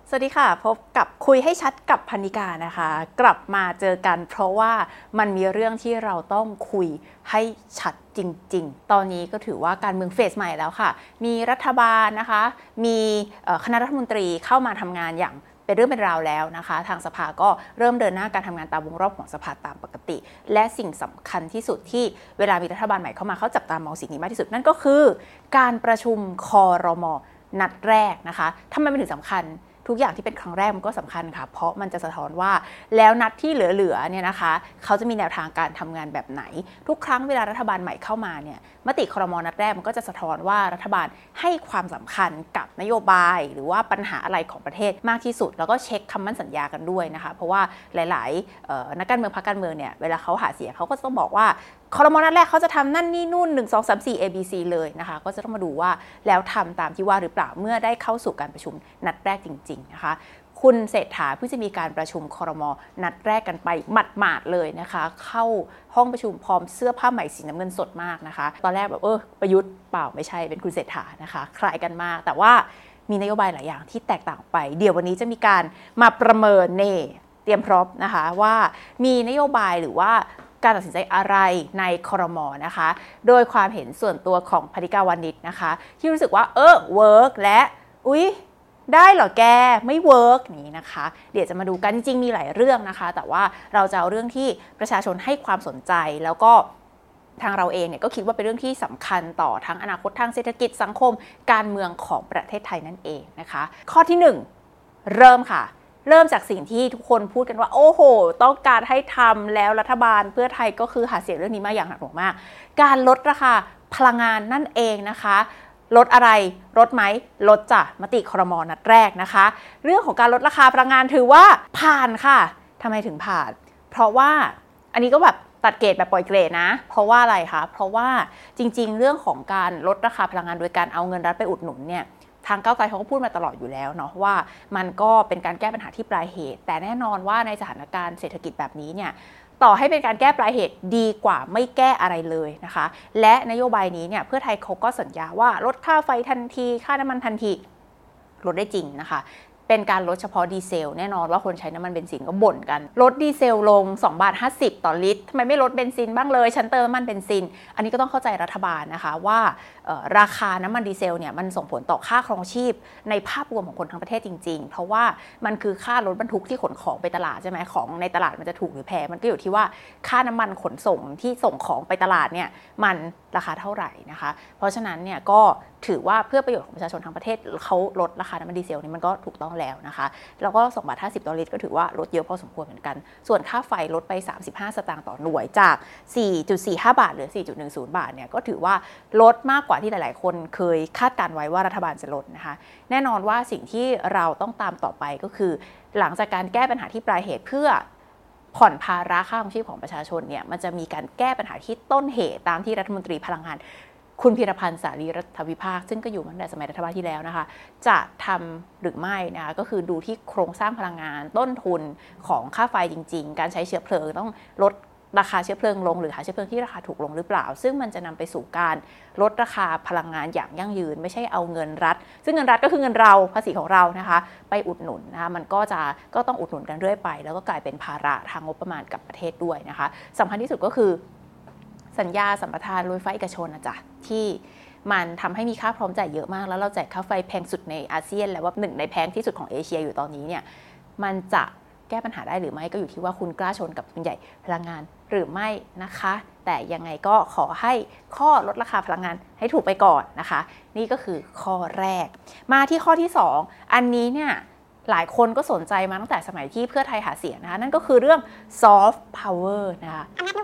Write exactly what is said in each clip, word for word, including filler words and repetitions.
สวัสดีค่ะพบกับคุยให้ชัดกับพนิกานะคะกลับมาเจอกันเพราะว่ามันมีเรื่องที่เราต้องคุยให้ชัดจริงๆตอนนี้ก็ถือว่าการเมืองเฟสใหม่แล้วค่ะมีรัฐบาลนะคะมีคณะรัฐมนตรีเข้ามาทำงานอย่างเป็นเรื่องเป็นราวแล้วนะคะทางสภาก็เริ่มเดินหน้าการทำงานตามวงรอบของสภาตามปกติและสิ่งสำคัญที่สุดที่เวลามีรัฐบาลใหม่เข้ามาเขาจับตามองสิ่งนี้มากที่สุดนั่นก็คือการประชุมครม.นัดแรกนะคะทำไมมันถึงสำคัญทุกอย่างที่เป็นครั้งแรกมันก็สำคัญค่ะเพราะมันจะสะท้อนว่าแล้วนัดที่เหลือๆเนี่ยนะคะเขาจะมีแนวทางการทำงานแบบไหนทุกครั้งเวลารัฐบาลใหม่เข้ามาเนี่ยมติครม.นัดแรกมันก็จะสะท้อนว่ารัฐบาลให้ความสำคัญกับนโยบายหรือว่าปัญหาอะไรของประเทศมากที่สุดแล้วก็เช็คคำมั่นสัญญากันด้วยนะคะเพราะว่าหลายๆนักการเมืองพรรคการเมืองเนี่ยเวลาเขาหาเสียงเขาก็ต้องบอกว่าครม.นัดแรกเขาจะทำนั่นนี่นู่นหนึ่ง สอง สาม สี่ เอ บี ซี เลยนะคะก็จะต้องมาดูว่าแล้วทำตามที่ว่าหรือเปล่าเมื่อได้เข้าสู่การประชุมนัดแรกจริงๆนะคะคุณเศรษฐาเพิ่งจะมีการประชุมครม.นัดแรกกันไปหมาดๆเลยนะคะเข้าห้องประชุมพร้อมเสื้อผ้าใหม่สีน้ำเงินสดมากนะคะตอนแรกแบบเออประยุทธ์เปล่าไม่ใช่เป็นคุณเศรษฐานะคะคล้ายกันมากแต่ว่ามีนโยบายหลายอย่างที่แตกต่างไปเดี๋ยววันนี้จะมีการมาประเมินเน่เตรียมพร้อมนะคะว่ามีนโยบายหรือว่าการตัดสินใจอะไรในครม.นะคะโดยความเห็นส่วนตัวของพนิกาวานิชนะคะที่รู้สึกว่าเออเวิร์กและอุ๊ยได้เหรอแกไม่เวิร์กนี้นะคะเดี๋ยวจะมาดูกันจริงๆมีหลายเรื่องนะคะแต่ว่าเราจะเอาเรื่องที่ประชาชนให้ความสนใจแล้วก็ทางเราเองเนี่ยก็คิดว่าเป็นเรื่องที่สำคัญต่อทั้งอนาคตทางเศรษฐกิจสังคมการเมืองของประเทศไทยนั่นเองนะคะข้อที่หนึ่งเริ่มค่ะเริ่มจากสิ่งที่ทุกคนพูดกันว่าโอ้โหต้องการให้ทำแล้วรัฐบาลเพื่อไทยก็คือหาเสียงเรื่องนี้มาอย่างหนักหน่วงมากการลดราคาพลังงานนั่นเองนะคะลดอะไรลดไหมลดจ้ะมติครม.นัดแรกนะคะเรื่องของการลดราคาพลังงานถือว่าผ่านค่ะทำไมถึงผ่านเพราะว่าอันนี้ก็แบบตัดเกรดแบบปล่อยเกรดนะเพราะว่าอะไรคะเพราะว่าจริงๆเรื่องของการลดราคาพลังงานโดยการเอาเงินรัฐไปอุดหนุนเนี่ยทางก้าวไกลเขาก็พูดมาตลอดอยู่แล้วเนาะว่ามันก็เป็นการแก้ปัญหาที่ปลายเหตุแต่แน่นอนว่าในสถานการณ์เศรษฐกิจแบบนี้เนี่ยต่อให้เป็นการแก้ปลายเหตุดีกว่าไม่แก้อะไรเลยนะคะและนโยบายนี้เนี่ยเพื่อไทยเขาก็สัญญาว่าลดค่าไฟทันทีค่าน้ำมันทันทีลดได้จริงนะคะเป็นการลดเฉพาะดีเซลแน่นอนว่าคนใช้น้ำมันเบนซินก็บ่นกันลดดีเซลลงสองบาทห้าสิบต่อลิตรทำไมไม่ลดเบนซินบ้างเลยฉันเติมน้ำมันเบนซินอันนี้ก็ต้องเข้าใจรัฐบาลนะคะว่าราคาน้ำมันดีเซลเนี่ยมันส่งผลต่อค่าครองชีพในภาพรวมของคนทั้งประเทศจริงๆเพราะว่ามันคือค่ารถบรรทุกที่ขนของไปตลาดใช่ไหมของในตลาดมันจะถูกหรือแพงมันก็อยู่ที่ว่าค่าน้ำมันขนส่งที่ส่งของไปตลาดเนี่ยมันราคาเท่าไหร่นะคะเพราะฉะนั้นเนี่ยก็ถือว่าเพื่อประโยชน์ของประชาชนทั้งประเทศเขาลดราคาน้ำมันดีเซลนี่มันก็ถูกต้องแล้วนะคะแล้วก็สองบาทห้าสิบต่อลิตรก็ถือว่าลดเยอะพอสมควรเหมือนกันส่วนค่าไฟลดไปสามสิบห้าสตางค์ต่อหน่วยจาก สี่จุดสี่ห้า บาทเหลือ สี่จุดหนึ่งศูนย์ บาทเนี่ยก็ถือว่าลดมากกว่าที่หลายๆคนเคยคาดการไว้ว่ารัฐบาลจะลดนะคะแน่นอนว่าสิ่งที่เราต้องตามต่อไปก็คือหลังจากการแก้ปัญหาที่ปลายเหตุเพื่อผ่อนภาระค่าครองชีพของประชาชนเนี่ยมันจะมีการแก้ปัญหาที่ต้นเหตุตามที่รัฐมนตรีพลังงานคุณพีรพันธ์สารีรัฐวิภาคซึ่งก็อยู่มาตั้งแต่สมัยรัฐบาลที่แล้วนะคะจะทำหรือไม่นะคะก็คือดูที่โครงสร้างพลังงานต้นทุนของค่าไฟจริงๆการใช้เชื้อเพลิงต้องลดราคาเชื้อเพลิงลงหรือหาเชื้อเพลิงที่ราคาถูกลงหรือเปล่าซึ่งมันจะนำไปสู่การลดราคาพลังงานอย่างยั่งยืนไม่ใช่เอาเงินรัฐซึ่งเงินรัฐก็คือเงินเราภาษีของเรานะคะไปอุดหนุนนะคะมันก็จะก็ต้องอุดหนุนกันเรื่อยไปแล้วก็กลายเป็นภาระทางงบประมาณกับประเทศด้วยนะคะสำคัญที่สุดก็คือสัญญาสัมปทานรถไฟเอกชนนะจ๊ะที่มันทำให้มีค่าพร้อมจ่ายเยอะมากแล้วเราจ่ายค่าไฟแพงสุดในอาเซียนและว่าหนึ่งในแพงที่สุดของเอเชียอยู่ตอนนี้เนี่ยมันจะแก้ปัญหาได้หรือไม่ก็อยู่ที่ว่าคุณกล้าชนกับทุนใหญ่พลังงานหรือไม่นะคะแต่ยังไงก็ขอให้ข้อลดราคาพลังงานให้ถูกไปก่อนนะคะนี่ก็คือข้อแรกมาที่ข้อที่สองอันนี้เนี่ยหลายคนก็สนใจมาตั้งแต่สมัยที่เพื่อไทยหาเสียงนะคะนั่นก็คือเรื่อง soft power นะคะ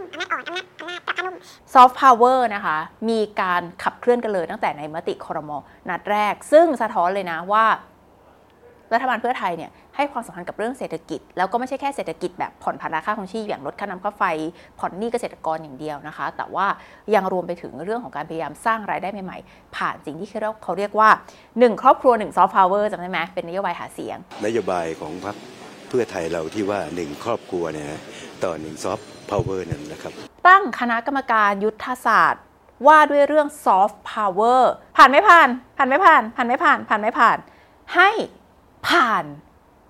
ซอฟต์พาวเวอร์นะคะมีการขับเคลื่อนกันเลยตั้งแต่ในมติครม.นัดแรกซึ่งสะท้อนเลยนะว่ารัฐบาลเพื่อไทยเนี่ยให้ความสำคัญกับเรื่องเศรษฐกิจแล้วก็ไม่ใช่แค่เศรษฐกิจแบบผ่อนภาระค่าครองชีพอย่างลดค่าน้ำค่าไฟผ่อนหนี้เกษตรกรอย่างเดียวนะคะแต่ว่ายังรวมไปถึงเรื่องของการพยายามสร้างรายได้ใหม่ๆผ่านสิ่งที่เขาเรียกว่าหนึ่งครอบครัวหนึ่งซอฟต์พาวเวอร์จำได้ไหมเป็นนโยบายหาเสียงนโยบายของพรรคเพื่อไทยเราที่ว่าหนึ่งครอบครัวเนี่ยต่อหนึ่งซอฟต์พาวเวอร์นั่นนะครับตั้งคณะกรรมการยุทธศาสตร์ว่าด้วยเรื่องซอฟต์พาวเวอร์ผ่านไม่ผ่านผ่านไม่ผ่านผ่านไม่ผ่านผ่านไม่ผ่านให้ผ่าน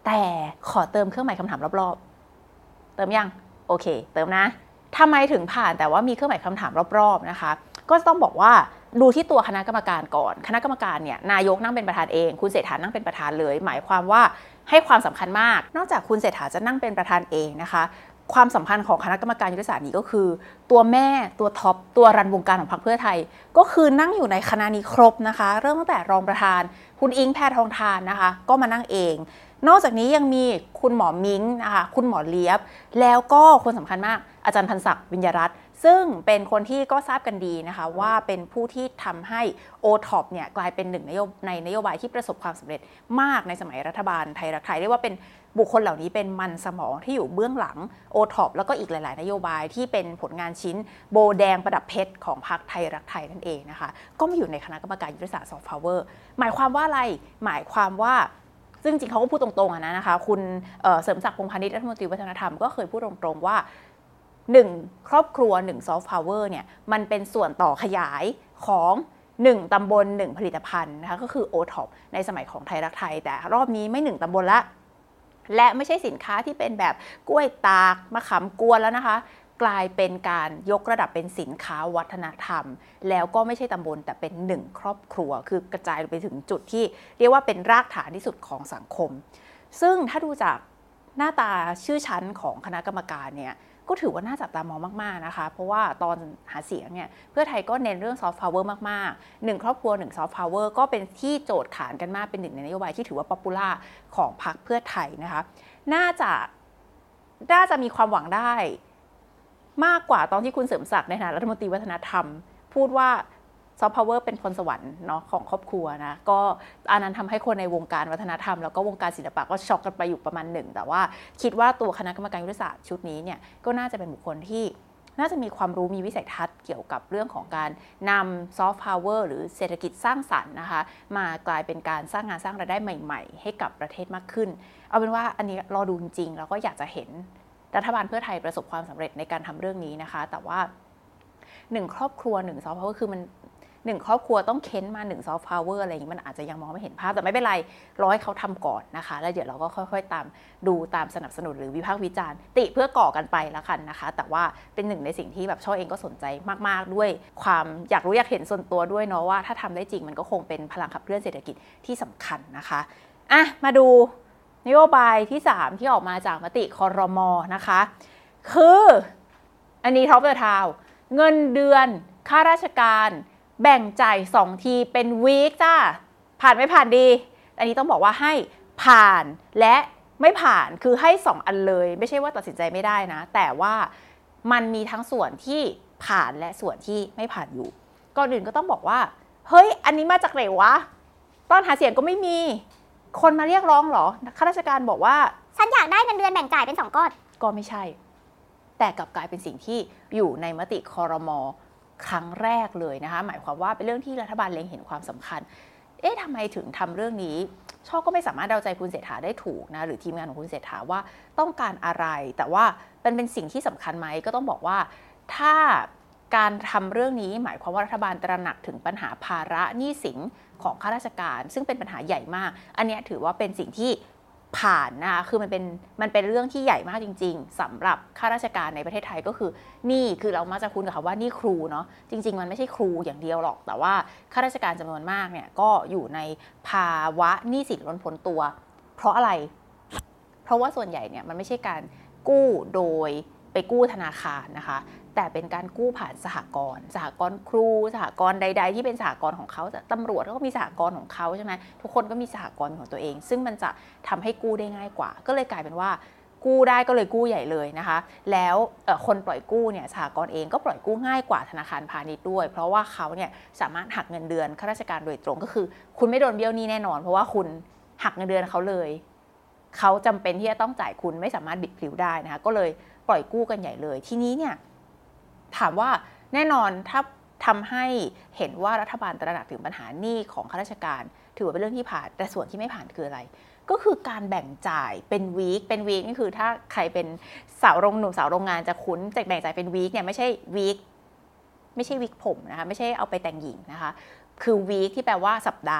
แต่ขอเติมเครื่องหมายคำถามรอบๆเติมยังโอเคเติมนะทำไมถึงผ่านแต่ว่ามีเครื่องหมายคำถามรอบๆนะคะก็ต้องบอกว่าดูที่ตัวคณะกรรมการก่อนคณะกรรมการเนี่ยนายกนั่งเป็นประธานเองคุณเศรษฐานั่งเป็นประธานเลยหมายความว่าให้ความสำคัญมากนอกจากคุณเศรษฐาจะนั่งเป็นประธานเองนะคะความสัมพันธ์ของคณะกรรมการยุทธศาสตร์นี้ก็คือตัวแม่ตัวท็อปตัวรันวงการของพรรคเพื่อไทยก็คือนั่งอยู่ในคณะนี้ครบนะคะเริ่มตั้งแต่รองประธานคุณอิงแพทองธารนะคะก็มานั่งเองนอกจากนี้ยังมีคุณหมอมิ้งนะคะคุณหมอเลียบแล้วก็คนสำคัญมากอาจารย์พันศักดิ์วิญญารัตน์ซึ่งเป็นคนที่ก็ทราบกันดีนะคะว่าเป็นผู้ที่ทำให้ โอ ท็อป เนี่ยกลายเป็นหนึ่งในนโยบายที่ประสบความสำเร็จมากในสมัยรัฐบาลไทยรักไทยเรียกว่าเป็นบุคคลเหล่านี้เป็นมันสมองที่อยู่เบื้องหลัง โอ ท็อป แล้วก็อีกหลายๆนโยบายที่เป็นผลงานชิ้นโบแดงประดับเพชรของพรรคไทยรักไทยนั่นเองนะคะก็มาอยู่ในคณะกรรมการยุทธศาสตร์ซอฟต์พาวเวอร์หมายความว่าอะไรหมายความว่าซึ่งจริงเขาก็พูดตรงๆนะคะคุณเสริมศักดิ์พงษ์พานิชรัฐมนตรีวัฒนธรรมก็เคยพูดตรงๆว่าหนึ่งครอบครัวหนึ่งซอฟต์พาวเวอร์เนี่ยมันเป็นส่วนต่อขยายของหนึ่งตำบลหนึ่งผลิตภัณฑ์นะคะก็คือ โอ ท็อป ในสมัยของไทยรักไทยแต่รอบนี้ไม่หนึ่งตำบลละและไม่ใช่สินค้าที่เป็นแบบกล้วยตากมะขามกวนแล้วนะคะกลายเป็นการยกระดับเป็นสินค้าวัฒนธรรมแล้วก็ไม่ใช่ตำบลแต่เป็นหนึ่งครอบครัวคือกระจายไปถึงจุดที่เรียกว่าเป็นรากฐานที่สุดของสังคมซึ่งถ้าดูจากหน้าตาชื่อชั้นของคณะกรรมการเนี่ยก็ถือว่าน่าจับตามองมากๆนะคะเพราะว่าตอนหาเสียงเนี่ยเพื่อไทยก็เน้นเรื่องซอฟต์พาวเวอร์มากๆหนึ่งครอบครัวหนึ่งซอฟต์พาวเวอร์ก็เป็นที่โจทย์ขานกันมากเป็นหนึ่งในนโยบายที่ถือว่าป๊อปปูล่าของพรรคเพื่อไทยนะคะน่าจะน่าจะมีความหวังได้มากกว่าตอนที่คุณเสริมศักดิ์ในฐานะรัฐมนตรีวัฒนธรรมพูดว่าซอฟต์พาวเวอร์เป็นพรสวรรค์เนาะของครอบครัวนะก็อันนั้นทำให้คนในวงการวัฒนธรรมแล้วก็วงการศิลปะก็ช็อกกันไปอยู่ประมาณหนึ่งแต่ว่าคิดว่าตัวคณะกรรมการยุทธศาสตร์ชุดนี้เนี่ยก็น่าจะเป็นบุคคลที่น่าจะมีความรู้มีวิสัยทัศน์เกี่ยวกับเรื่องของการนำซอฟต์พาวเวอร์หรือเศรษฐกิจสร้างสรรค์นะคะมากลายเป็นการสร้างงานสร้างรายได้ใหม่ๆให้กับประเทศมากขึ้นเอาเป็นว่าอันนี้รอดูจริงๆแล้วก็อยากจะเห็นรัฐบาลเพื่อไทยประสบความสำเร็จในการทำเรื่องนี้นะคะแต่ว่าหนึ่งครอบครัวหนึ่งซอฟต์พาวเวอร์คือมันหนึ่งครอบครัวต้องเค้นมาหนึ่งซอฟต์พาวเวอร์อะไรอย่างนี้มันอาจจะยังมองไม่เห็นภาพแต่ไม่เป็นไรรอให้เขาทำก่อนนะคะแล้วเดี๋ยวเราก็ค่อยๆตามดูตามสนับสนุนหรือวิพากษ์วิจารณ์ติเพื่อก่อกันไปแล้วกันนะคะแต่ว่าเป็นหนึ่งในสิ่งที่แบบช่อเองก็สนใจมากๆด้วยความอยากรู้อยากเห็นส่วนตัวด้วยเนาะว่าถ้าทำได้จริงมันก็คงเป็นพลังขับเคลื่อนเศรษฐกิจที่สำคัญนะคะอ่ะมาดูนโยบายที่สามที่ออกมาจากมติครม.นะคะคืออันนี้ท็อปเดอะทาวน์เงินเดือนข้าราชการแบ่งจ่ายสองทีเป็นวีคจ้าผ่านไม่ผ่านดีอันนี้ต้องบอกว่าให้ผ่านและไม่ผ่านคือให้สองอันเลยไม่ใช่ว่าตัดสินใจไม่ได้นะแต่ว่ามันมีทั้งส่วนที่ผ่านและส่วนที่ไม่ผ่านอยู่ก่อนอื่นก็ต้องบอกว่าเฮ้ยอันนี้มาจากไหนวะตอนหาเสียงก็ไม่มีคนมาเรียกร้องหรอข้าราชการบอกว่าฉันอยากได้เงินเดือนแบ่งจ่ายเป็นสองก้อนก็ไม่ใช่แต่กลับกลายเป็นสิ่งที่อยู่ในมติครม.ครั้งแรกเลยนะคะหมายความว่าเป็นเรื่องที่รัฐบาลเล็งเห็นความสำคัญเอ๊ะทำไมถึงทำเรื่องนี้ช่อก็ไม่สามารถเดาใจคุณเศรษฐาได้ถูกนะหรือทีมงานของคุณเศรษฐาว่าต้องการอะไรแต่ว่าเป็นเป็นสิ่งที่สำคัญไหมก็ต้องบอกว่าถ้าการทำเรื่องนี้หมายความว่ารัฐบาลตระหนักถึงปัญหาภาระหนี้สินของข้าราชการซึ่งเป็นปัญหาใหญ่มากอันนี้ถือว่าเป็นสิ่งที่ผ่านนะคะคือมันเป็นมันเป็นเรื่องที่ใหญ่มากจริงๆสำหรับข้าราชการในประเทศไทยก็คือนี่คือเรามักจะคุ้นกับคำว่านี่ครูเนาะจริงๆมันไม่ใช่ครูอย่างเดียวหรอกแต่ว่าข้าราชการจำนวนมากเนี่ยก็อยู่ในภาวะหนี้สินล้นพ้นตัวเพราะอะไรเพราะว่าส่วนใหญ่เนี่ยมันไม่ใช่การกู้โดยไปกู้ธนาคารนะคะแต่เป็นการกู้ผ่านสหกรณ์สหกรณ์ครูสหกรณ์ใดๆที่เป็นสหกรณ์ของเขาตำรวจก็มีสหกรณ์ของเขาใช่ไหมทุกคนก็มีสหกรณ์ของตัวเองซึ่งมันจะทำให้กู้ได้ง่ายกว่าก็เลยกลายเป็นว่ากู้ได้ก็เลยกู้ใหญ่เลยนะคะแล้วคนปล่อยกู้เนี่ยสหกรณ์เองก็ปล่อยกู้ง่ายกว่าธนาคารพาณิชย์ด้วยเพราะว่าเขาเนี่ยสามารถหักเงินเดือนข้าราชการโดยตรงก็คือคุณไม่โดนเบี้ยวหนี้แน่นอนเพราะว่าคุณหักเงินเดือนเขาเลยเขาจำเป็นที่จะต้องจ่ายคุณไม่สามารถบิดพลิ้วได้นะคะก็เลยปล่อยกู้กันใหญ่เลยทีนี้เนี่ยถามว่าแน่นอนถ้าทำให้เห็นว่ารัฐบาลตระหนักถึงปัญหาหนี้ของข้าราชการถือว่าเป็นเรื่องที่ผ่านแต่ส่วนที่ไม่ผ่านคืออะไรก็คือการแบ่งจ่ายเป็นวีคเป็นวีคนี่คือถ้าใครเป็นสาวโรงหนุ่มสาวโรงงานจะคุ้นแบ่งจ่ายเป็นวีคเนี่ยไม่ใช่วีคไม่ใช่วีคผมนะคะไม่ใช่เอาไปแต่งหญิงนะคะคือวีคที่แปลว่าสัปดาห์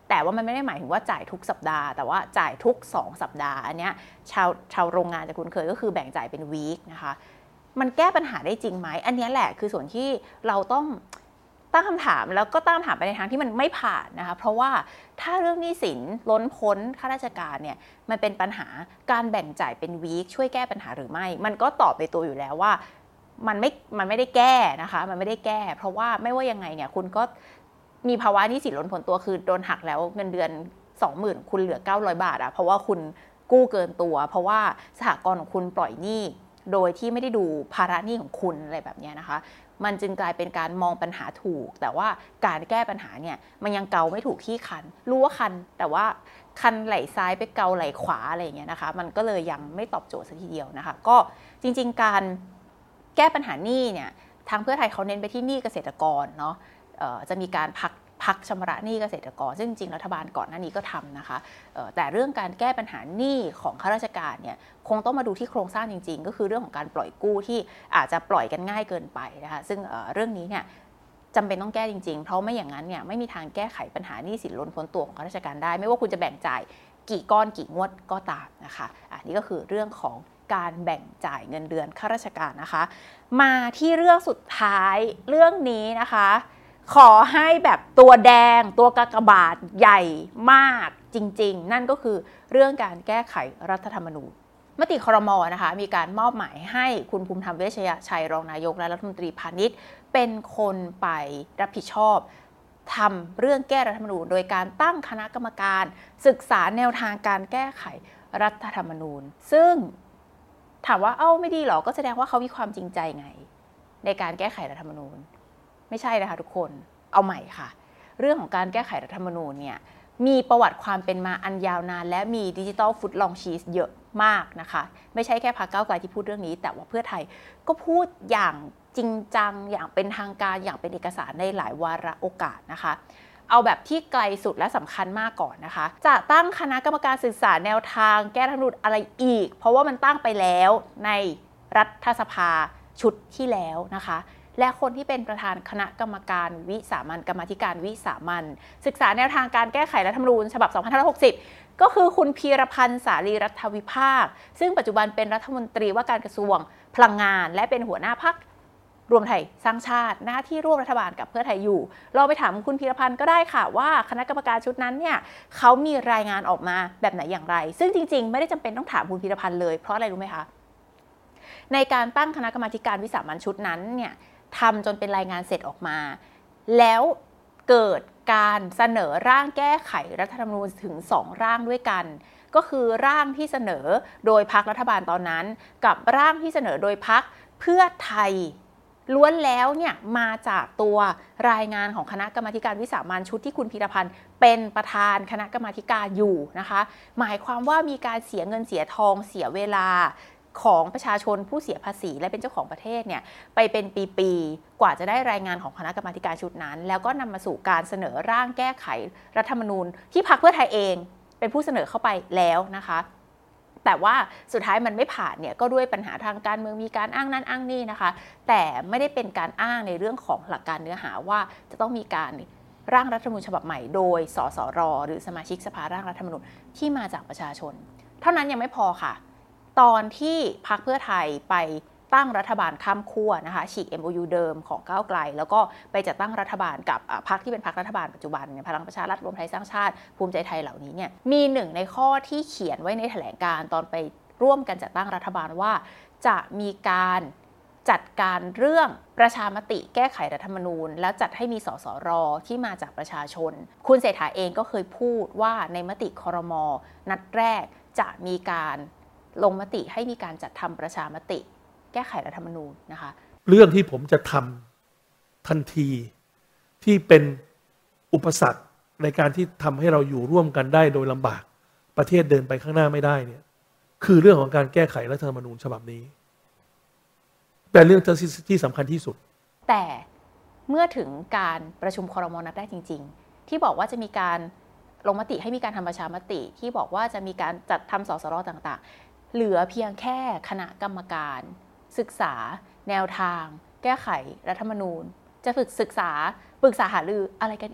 แต่ว่ามันไม่ได้หมายถึงว่าจ่ายทุกสัปดาห์แต่ว่าจ่ายทุกสองสัปดาห์อันเนี้ยชาวชาวโรงงานจะคุ้นเคยก็คือแบ่งจ่ายเป็นวีคนะคะมันแก้ปัญหาได้จริงไหมอันนี้แหละคือส่วนที่เราต้องตั้งคำถามแล้วก็ตั้งคำถามไปในทางที่มันไม่ผ่านนะคะเพราะว่าถ้าเรื่องหนี้สินล้นพ้นข้าราชการเนี่ยมันเป็นปัญหาการแบ่งจ่ายเป็นวีคช่วยแก้ปัญหาหรือไม่มันก็ตอบในตัวอยู่แล้วว่ามันไม่มันไม่ได้แก้นะคะมันไม่ได้แก้เพราะว่าไม่ว่ายังไงเนี่ยคุณก็มีภาวะหนี้สินล้นพ้นตัวคือโดนหักแล้วเงินเดือน สองหมื่น คุณเหลือเก้าร้อยบาทอะเพราะว่าคุณกู้เกินตัวเพราะว่าสหกรณ์ของคุณปล่อยหนี้โดยที่ไม่ได้ดูภาระหนี้ของคุณอะไรแบบนี้นะคะมันจึงกลายเป็นการมองปัญหาถูกแต่ว่าการแก้ปัญหาเนี่ยมันยังเกาไม่ถูกที่คันรู้ว่าคันแต่ว่าคันไหลซ้ายไปเกาไหลขวาอะไรอย่างเงี้ยนะคะมันก็เลยยังไม่ตอบโจทย์สักทีเดียวนะคะก็จริงๆการแก้ปัญหาหนี้เนี่ยทางเพื่อไทยเขาเน้นไปที่หนี้เกษตรกรเนาะจะมีการพักพักชำระหนี้เกษตรกรซึ่งจริงๆรัฐบาลก่อนหน้านี้ก็ทำนะคะแต่เรื่องการแก้ปัญหาหนี้ของข้าราชการเนี่ยคงต้องมาดูที่โครงสร้างจริงๆก็คือเรื่องของการปล่อยกู้ที่อาจจะปล่อยกันง่ายเกินไปนะคะซึ่งเรื่องนี้เนี่ยจำเป็นต้องแก้จริงๆเพราะไม่อย่างนั้นเนี่ยไม่มีทางแก้ไขปัญหาหนี้สินล้นพ้นตัวของข้าราชการได้ไม่ว่าคุณจะแบ่งจ่ายกี่ก้อนกี่งวดก็ตามนะคะอันนี้ก็คือเรื่องของการแบ่งจ่ายเงินเดือนข้าราชการนะคะมาที่เรื่องสุดท้ายเรื่องนี้นะคะขอให้แบบตัวแดงตัวกากบาทใหญ่มากจริงๆนั่นก็คือเรื่องการแก้ไขรัฐธรรมนูญมติครม.นะคะมีการมอบหมายให้คุณภูมิธรรมเวชยชัยรองนายกและรัฐมนตรีพาณิชย์เป็นคนไปรับผิดชอบทำเรื่องแก้รัฐธรรมนูญโดยการตั้งคณะกรรมการศึกษาแนวทางการแก้ไขรัฐธรรมนูญซึ่งถามว่าเอ้าไม่ดีหรอก็แสดงว่าเขามีความจริงใจไงในการแก้ไขรัฐธรรมนูญไม่ใช่นะคะทุกคนเอาใหม่ค่ะเรื่องของการแก้ไขรัฐธรรมนูญเนี่ยมีประวัติความเป็นมาอันยาวนานและมีดิจิทัลฟุตลองชีสเยอะมากนะคะไม่ใช่แค่พรรคก้าวไกลที่พูดเรื่องนี้แต่ว่าเพื่อไทยก็พูดอย่างจริงจังอย่างเป็นทางการอย่างเป็นเอกสารในหลายวาระโอกาสนะคะเอาแบบที่ไกลสุดและสำคัญมากก่อนนะคะจะตั้งคณะกรรมการศึกษาแนวทางแก้รัฐธรรมนูญอะไรอีกเพราะว่ามันตั้งไปแล้วในรัฐสภาชุดที่แล้วนะคะและคนที่เป็นประธานคณะกรรมการวิสามัญกรรมาธิการวิสามัญศึกษาแนวทางการแก้ไขรัฐธรรมนูญฉบับสองพันห้าร้อยหกสิบก็คือคุณพีรพันธ์สารีรัฐวิภาคซึ่งปัจจุบันเป็นรัฐมนตรีว่าการกระทรวงพลังงานและเป็นหัวหน้าพรรครวมไทยสร้างชาติหน้าที่ร่วมรัฐบาลกับเพื่อไทยอยู่เราไปถามคุณพีรพันธ์ก็ได้ค่ะว่าคณะกรรมการชุดนั้นเนี่ยเขามีรายงานออกมาแบบไหนอย่างไรซึ่งจริงๆไม่ได้จำเป็นต้องถามคุณพีรพันธ์เลยเพราะอะไรรู้ไหมคะในการตั้งคณะกรรมาธิการวิสามัญชุดนั้นเนี่ยทำจนเป็นรายงานเสร็จออกมาแล้วเกิดการเสนอร่างแก้ไขรัฐธรรมนูญถึงสองร่างด้วยกันก็คือร่างที่เสนอโดยพรรครัฐบาลตอนนั้นกับร่างที่เสนอโดยพรรคเพื่อไทยล้วนแล้วเนี่ยมาจากตัวรายงานของคณะกรรมาธิการวิสามัญชุดที่คุณพีรพันธ์เป็นประธานคณะกรรมาธิการอยู่นะคะหมายความว่ามีการเสียเงินเสียทองเสียเวลาของประชาชนผู้เสียภาษีและเป็นเจ้าของประเทศเนี่ยไปเป็นปีๆกว่าจะได้รายงานของคณะกรรมาธิการชุดนั้นแล้วก็นำมาสู่การเสนอร่างแก้ไขรัฐธรรมนูญที่พรรคเพื่อไทยเองเป็นผู้เสนอเข้าไปแล้วนะคะแต่ว่าสุดท้ายมันไม่ผ่านเนี่ยก็ด้วยปัญหาทางการเมืองมีการอ้างนั่นอ้างนี่นะคะแต่ไม่ได้เป็นการอ้างในเรื่องของหลักการเนื้อหาว่าจะต้องมีการร่างรัฐธรรมนูญฉบับใหม่โดยสสรหรือสมาชิกสภาร่างรัฐธรรมนูญที่มาจากประชาชนเท่านั้นยังไม่พอค่ะตอนที่พรรคเพื่อไทยไปตั้งรัฐบาลข้ามขั้วนะคะฉีก เอ็ม โอ ยู เดิมของก้าวไกลแล้วก็ไปจัดตั้งรัฐบาลกับพรรคที่เป็นพรรครัฐบาลปัจจุบันพลังประชารัฐรวมไทยสร้างชาติภูมิใจไทยเหล่านี้เนี่ยมีหนึ่งในข้อที่เขียนไว้ในแถลงการณ์ตอนไปร่วมกันจัดตั้งรัฐบาลว่าจะมีการจัดการเรื่องประชามติแก้ไขรัฐธรรมนูญแล้วจัดให้มีสสรที่มาจากประชาชนคุณเศรษฐาเองก็เคยพูดว่าในมติครม.นัดแรกจะมีการลงมติให้มีการจัดทำประชามติแก้ไขรัฐธรรมนูญนะคะเรื่องที่ผมจะทำทันทีที่เป็นอุปสรรคในการที่ทำให้เราอยู่ร่วมกันได้โดยลำบากประเทศเดินไปข้างหน้าไม่ได้เนี่ยคือเรื่องของการแก้ไขรัฐธรรมนูญฉบับนี้เป็นเรื่องที่สำคัญที่สุดแต่เมื่อถึงการประชุมครม.นัดแรกจริงๆที่บอกว่าจะมีการลงมติให้มีการทำประชามติที่บอกว่าจะมีการจัดทำสสรต่างๆเหลือเพียงแค่คณะกรรมการศึกษาแนวทางแก้ไขรัฐธรรมนูญจะฝึกศึกษาปรึกษาหารืออะไรกันอีก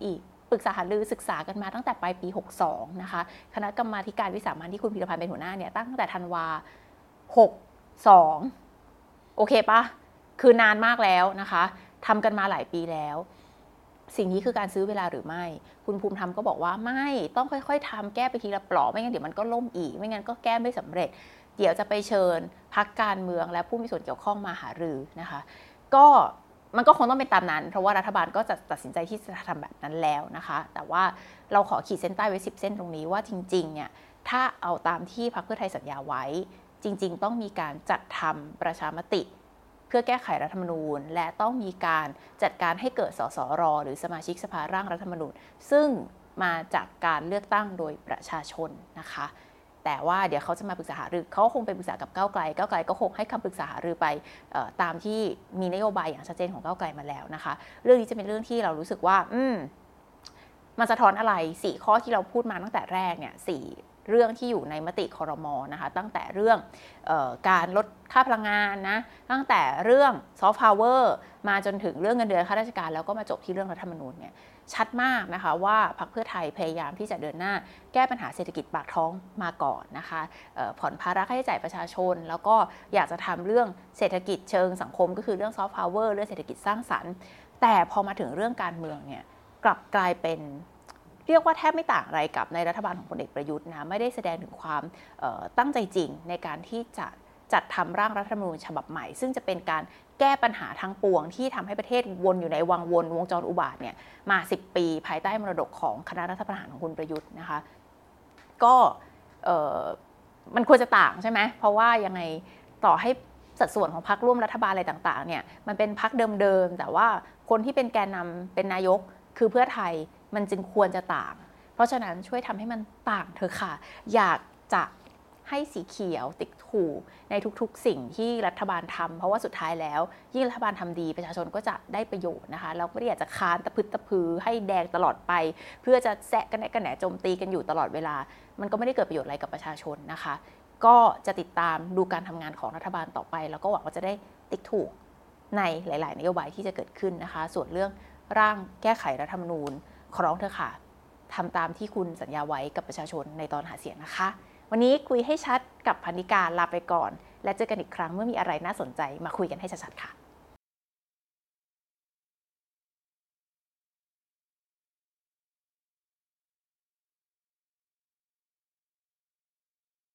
ปรึกษาหารือศึกษากันมาตั้งแต่ปลายปีหกสองนะคะคณะกรรมาการวิสามัญที่คุณพีรพันธ์เป็นหัวหน้าเนี่ยตั้งแต่ธันวาหกสองโอเคปะคือนานมากแล้วนะคะทำกันมาหลายปีแล้วสิ่งนี้คือการซื้อเวลาหรือไม่คุณภูมิธรรมก็บอกว่าไม่ต้องค่อยๆทำแก้ไปทีละปลอกไม่งั้นเดี๋ยวมันก็ล่มอีกไม่งั้นก็แก้ไม่สำเร็จเดี๋ยวจะไปเชิญพรรคการเมืองและผู้มีส่วนเกี่ยวข้องมาหารือนะคะก็มันก็คงต้องเป็นตามนั้นเพราะว่ารัฐบาลก็จะตัดสินใจที่จะทำแบบนั้นแล้วนะคะแต่ว่าเราขอขีดเส้นใต้ไว้สิบเส้นตรงนี้ว่าจริงๆเนี่ยถ้าเอาตามที่พรรคเพื่อไทยสัญญาไว้จริงๆต้องมีการจัดทำประชามติเพื่อแก้ไขรัฐธรรมนูญและต้องมีการจัดการให้เกิดสสรหรือสมาชิกสภาร่างรัฐธรรมนูญซึ่งมาจากการเลือกตั้งโดยประชาชนนะคะแต่ว่าเดี๋ยวเขาจะมาปรึกษาหารือเขาคงไปปรึกษากับก้าวไกลก้าวไกลก็คงให้คำปรึกษาหารือไปตามที่มีนโยบายอย่างชัดเจนของก้าวไกลมาแล้วนะคะเรื่องนี้จะเป็นเรื่องที่เรารู้สึกว่าอืมมันสะท้อนอะไรสี่ข้อที่เราพูดมาตั้งแต่แรกเนี่ยสี่เรื่องที่อยู่ในมติครม.นะคะตั้งแต่เรื่องเอ่อการลดค่าพลังงานนะตั้งแต่เรื่องซอฟต์พาวเวอร์มาจนถึงเรื่องเงินเดือนข้าราชการแล้วก็มาจบที่เรื่องรัฐธรรมนูญเนี่ยชัดมากนะคะว่าพรรคเพื่อไทยพยายามที่จะเดินหน้าแก้ปัญหาเศรษฐกิจปากท้องมาก่อนนะคะเอ่อผ่อนภาระค่าใช้จ่ายประชาชนแล้วก็อยากจะทำเรื่องเศรษฐกิจเชิงสังคมก็คือเรื่องซอฟต์พาวเวอร์เรื่องเศรษฐกิจสร้างสรรค์แต่พอมาถึงเรื่องการเมืองเนี่ยกลับกลายเป็นเรียกว่าแทบไม่ต่างอะไรกับในรัฐบาลของพลเอกประยุทธ์นะไม่ได้แสดงถึงความตั้งใจจริงในการที่จะจัดทำร่างรัฐธรรมนูญฉบับใหม่ซึ่งจะเป็นการแก้ปัญหาทั้งปวงที่ทำให้ประเทศวนอยู่ในวังวนวงจรอุบาทเนี่ยมาสิบปีภายใต้มรดกของคณะรัฐประหารของคุณประยุทธ์นะคะก็มันควรจะต่างใช่ไหมเพราะว่ายังไงต่อให้สัดส่วนของพรรคร่วมรัฐบาลอะไรต่างๆเนี่ยมันเป็นพรรคเดิมๆแต่ว่าคนที่เป็นแกนนำเป็นนายกคือเพื่อไทยมันจึงควรจะต่างเพราะฉะนั้นช่วยทำให้มันต่างเถอะค่ะอยากจะให้สีเขียวติ๊กถูกในทุกๆสิ่งที่รัฐบาลทำเพราะว่าสุดท้ายแล้วยิ่งรัฐบาลทำดีประชาชนก็จะได้ประโยชน์นะคะเราไม่ได้อยากจะค้านตะพึดตะพือให้แดงตลอดไปเพื่อจะแซะกันแหนกันแหนโจมตีกันอยู่ตลอดเวลามันก็ไม่ได้เกิดประโยชน์อะไรกับประชาชนนะคะก็จะติดตามดูการทำงานของรัฐบาลต่อไปแล้วก็หวังว่าจะได้ติ๊กถูกในหลายๆนโยบายที่จะเกิดขึ้นนะคะส่วนเรื่องร่างแก้ไขรัฐธรรมนูญขอร้องเถอะค่ะทำตามที่คุณสัญญาไว้กับประชาชนในตอนหาเสียงนะคะวันนี้คุยให้ชัดกับพรรณิกาลาไปก่อนและเจอกันอีกครั้งเมื่อมีอะไรน่าสนใจมาคุยกันให้ชัดๆค่ะ